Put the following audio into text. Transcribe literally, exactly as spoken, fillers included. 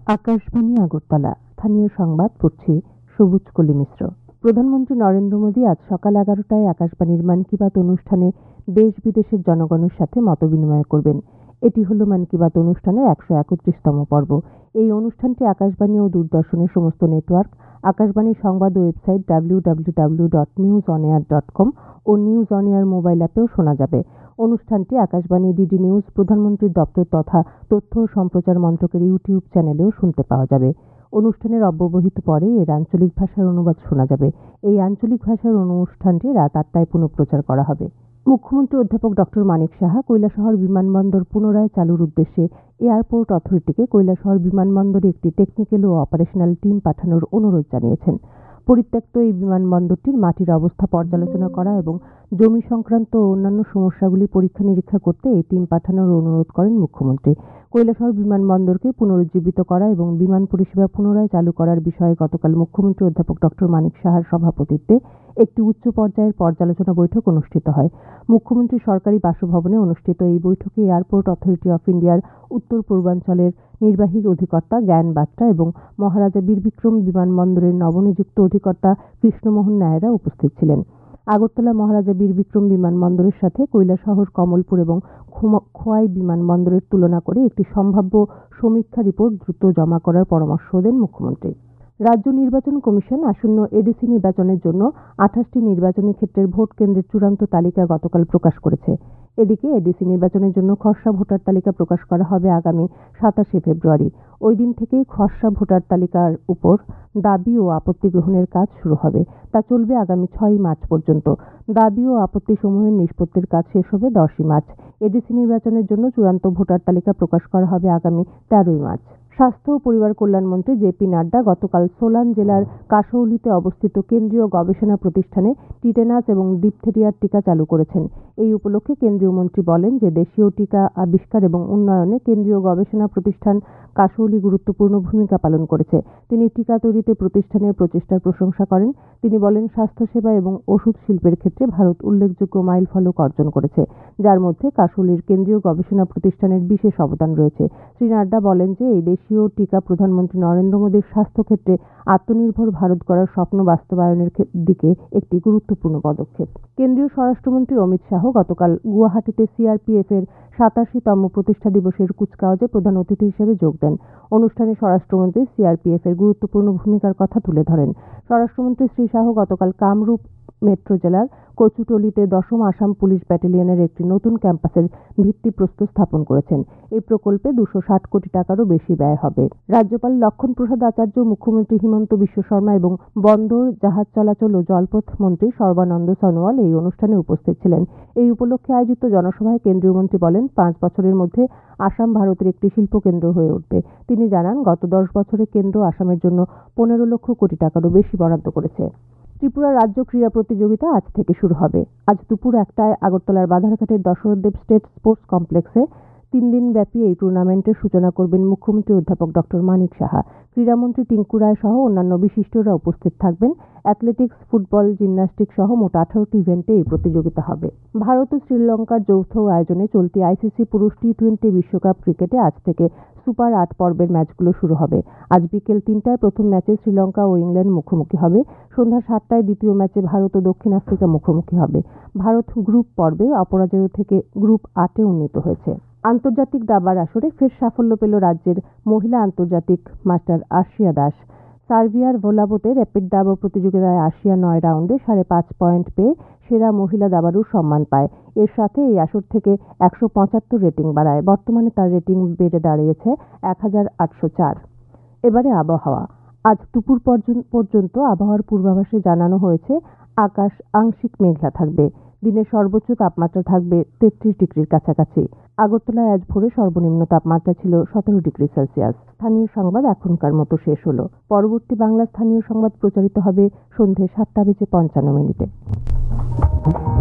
আকাশবাণী আগরতলা। স্থানীয় সংবাদ পড়ছি সবুজ কলি মিশ্র। প্রধানমন্ত্রী নরেন্দ্র মোদী আজ সকাল এগারোটায় আকাশবাণীর মন কি বাত অনুষ্ঠানে দেশ বিদেশের জনগণের সাথে মতবিনিময় করবেন। এটি হল মন কি বাত অনুষ্ঠানের একশো একত্রিশতম পর্ব। এই অনুষ্ঠানটি আকাশবাণী ও দূরদর্শনের সমস্ত নেটওয়ার্ক, আকাশবাণীর সংবাদ website W W W dot news on air dot com ও নিউজ অন এয়ার মোবাইল অ্যাপেও শোনা যাবে। অনুষ্ঠানটি আকাশবাণী, ডিডি নিউজ, প্রধানমন্ত্রীর দপ্তর তথা তথ্য ও সম্প্রচার মন্ত্রকের ইউটিউব চ্যানেলেও শুনতে পাওয়া যাবে। অনুষ্ঠানের অব্যবহিত পরে এর আঞ্চলিক ভাষার অনুবাদ শোনা যাবে। এই আঞ্চলিক ভাষার অনুষ্ঠানটি রাত আটটায় পুনঃপ্রচার করা হবে। মুখ্যমন্ত্রী অধ্যাপক ডক্টর মানিক সাহা কৈলাসহর বিমানবন্দর পুনরায় চালুর উদ্দেশ্যে এয়ারপোর্ট অথরিটিকে কৈলাসহর বিমানবন্দরে একটি টেকনিক্যাল ও অপারেশনাল টিম পাঠানোর অনুরোধ জানিয়েছেন। পরিত্যক্ত এই বিমানবন্দরটির মাটির অবস্থা পর্যালোচনা করা এবং জমি সংক্রান্ত ও অন্যান্য সমস্যাগুলি পরীক্ষা নিরীক্ষা করতে এই টিম পাঠানোর অনুরোধ করেন মুখ্যমন্ত্রী। কৈলাসহর বিমানবন্দরকে পুনরুজ্জীবিত করা এবং বিমান পরিষেবা পুনরায় চালু করার বিষয়ে গতকাল মুখ্যমন্ত্রী অধ্যাপক ডক্টর মানিক সাহার সভাপতিত্বে একটি উচ্চ পর্যায়ের পর্যালোচনা বৈঠক অনুষ্ঠিত হয়। মুখ্যমন্ত্রী সরকারি বাসভবনে অনুষ্ঠিত এই বৈঠকে এয়ারপোর্ট অথরিটি অফ ইন্ডিয়ার উত্তর পূর্বাঞ্চলের নির্বাহী অধিকর্তা জ্ঞান বাত্রা এবং মহারাজা বীরবিক্রম বিমানবন্দরের নবনিযুক্ত অধিকর্তা কৃষ্ণমোহন নায়রা উপস্থিত ছিলেন। আগরতলা মহারাজা বীরবিক্রম বিমানবন্দরের সাথে কৈলাসহর, কমলপুর এবং খোয়াই বিমানবন্দরের তুলনা করে একটি সম্ভাব্য সমীক্ষা রিপোর্ট দ্রুত জমা করার পরামর্শ দেন মুখ্যমন্ত্রী। রাজ্য নির্বাচন কমিশন আসন্ন এডিসি নির্বাচনের জন্য আঠাশটি নির্বাচনী ক্ষেত্রের ভোট কেন্দ্রের চূড়ান্ত তালিকা গতকাল প্রকাশ করেছে। এদিকে এডিসি নির্বাচনের জন্য খসড়া ভোটার তালিকা প্রকাশ করা হবে আগামী সাতাশে ফেব্রুয়ারি। ওই দিন থেকেই খসড়া ভোটার তালিকার উপর দাবি ও আপত্তি গ্রহণের কাজ শুরু হবে। তা চলবে আগামী ছয়ই মার্চ পর্যন্ত। দাবি ও আপত্তি সমূহের নিষ্পত্তির কাজ শেষ হবে দশই মার্চ। এডিসি নির্বাচনের জন্য চূড়ান্ত ভোটার তালিকা প্রকাশ করা হবে আগামী তেরোই মার্চ। স্বাস্থ্য ও পরিবার কল্যাণমন্ত্রী জে পি নাড্ডা গতকাল সোলান জেলার কাশৌলিতে অবস্থিত কেন্দ্রীয় গবেষণা প্রতিষ্ঠানে টিটেনাস এবং ডিপথেরিয়ার টিকা চালু করেছেন। এই উপলক্ষে কেন্দ্রীয় মন্ত্রী বলেন যে দেশীয় টিকা আবিষ্কার এবং উন্নয়নে কেন্দ্রীয় গবেষণা প্রতিষ্ঠান কাশৌলি গুরুত্বপূর্ণ ভূমিকা পালন করেছে। তিনি টিকা তৈরিতে প্রতিষ্ঠানের প্রচেষ্টার প্রশংসা করেন। তিনি বলেন, স্বাস্থ্যসেবা এবং ওষুধ শিল্পের ক্ষেত্রে ভারত উল্লেখযোগ্য মাইল ফলক অর্জন করেছে, যার মধ্যে কাশৌলির কেন্দ্রীয় গবেষণা প্রতিষ্ঠানের বিশেষ অবদান রয়েছে। শ্রী নাড্ডা বলেন যে এই দেশীয় টিকা প্রধানমন্ত্রী নরেন্দ্র মোদীর স্বাস্থ্যক্ষেত্রে আত্মনির্ভর ভারত করার স্বপ্ন বাস্তবায়নের দিকে একটি গুরুত্বপূর্ণ পদক্ষেপ। কেন্দ্রীয় স্বরাষ্ট্রমন্ত্রী অমিত শাহ গতকাল গুয়াহাটিতে সিআরপিএফ এর সাতাশিতম প্রতিষ্ঠা দিবসের কুচকাওয়াজে প্রধান অতিথি হিসেবে যোগ দেন। অনুষ্ঠানে স্বরাষ্ট্রমন্ত্রী সিআরপিএফ এর গুরুত্বপূর্ণ ভূমিকার কথা তুলে ধরেন। স্বরাষ্ট্রমন্ত্রী শ্রী শাহ গতকাল কামরূপ মেট্রো জেলার কচুটলিতে দশম আসাম পুলিশ ব্যাটালিয়নের একটি নতুন ক্যাম্পাসের ভিত্তিপ্রস্তর স্থাপন করেছেন। এই প্রকল্পে দুশো ষাট কোটি টাকারও বেশি ব্যয় হবে। রাজ্যপাল লক্ষণ প্রসাদ আচার্য, মুখ্যমন্ত্রী হিমন্ত বিশ্ব শর্মা এবং বন্দর, জাহাজ চলাচল ও জলপথ মন্ত্রী সর্বানন্দ সোনোয়াল এই অনুষ্ঠানে উপস্থিত ছিলেন। এই উপলক্ষে আয়োজিত জনসভায় কেন্দ্রীয় মন্ত্রী বলেন, পাঁচ বছরের মধ্যে আসাম ভারতের একটি শিল্পকেন্দ্র হয়ে উঠবে। তিনি জানান, গত দশ বছরে কেন্দ্র আসামের জন্য পনেরো লক্ষ কোটি টাকারও বেশি বরাদ্দ করেছে। ত্রিপুরা রাজ্য ক্রীড়া প্রতিযোগিতা আজ থেকে শুরু হবে। আজ দুপুর একটায় আগরতলার বাধারঘাটের দশরথদেব স্টেট স্পোর্টস কমপ্লেক্সে তিন দিন ব্যাপী এই টুর্নামেন্টের সূচনা করবেন মুখ্যমন্ত্রী অধ্যাপক ডক্টর মানিক সাহা। ক্রীড়ামন্ত্রী টিঙ্কু রায় সহ অন্যান্য বিশিষ্টরা উপস্থিত থাকবেন। অ্যাথলেটিক্স, ফুটবল, জিমন্যাস্টিক সহ মোট আঠারোটি ইভেন্টে এই প্রতিযোগিতা হবে। ভারত ও শ্রীলঙ্কার যৌথ আয়োজনে চলতি আইসিসি পুরুষ টি টোয়েন্টি বিশ্বকাপ ক্রিকেটে আজ থেকে সুপার আট পর্বের ম্যাচগুলো শুরু হবে। আজ বিকেল তিনটায় প্রথম ম্যাচে শ্রীলঙ্কা ও ইংল্যান্ড মুখোমুখি হবে। সন্ধ্যা সাতটায় দ্বিতীয় ম্যাচে ভারত ও দক্ষিণ আফ্রিকা মুখোমুখি হবে। ভারত গ্রুপ পর্বে অপরাজয় থেকে গ্রুপ আটে উন্নীত হয়েছে। আন্তর্জাতিক দাবার আসরে ফের সাফল্য পেল রাজ্যের মহিলা আন্তর্জাতিক মাস্টার আর্শিয়া দাস। সার্বিয়ার ভোলাবোতে র্যাপিড দাবা প্রতিযোগিতায় আর্শিয়া নয় রাউন্ডে সাড়ে পাঁচ পয়েন্ট পেয়ে সেরা মহিলা দাবারুর সম্মান পায়। এর সাথে এই আসর থেকে একশো পঁচাত্তর রেটিং বাড়ায়। বর্তমানে তার রেটিং বেড়ে দাঁড়িয়েছে এক হাজার আটশো চার। এবারে আবহাওয়া। আজ দুপুর পর্যন্ত আবহাওয়ার পূর্বাভাসে জানানো হয়েছে আকাশ আংশিক মেঘলা থাকবে। দিনের সর্বোচ্চ তাপমাত্রা থাকবে তেত্রিশ ডিগ্রির কাছাকাছি। আগরতলায় আজ ভোরে সর্বনিম্ন তাপমাত্রা ছিল সতেরো ডিগ্রি সেলসিয়াস। স্থানীয় সংবাদ এখনকার মতো শেষ হলো। পরবর্তী বাংলা স্থানীয় সংবাদ প্রচারিত হবে সন্ধে সাতটা বেজে পঞ্চান্ন মিনিটে।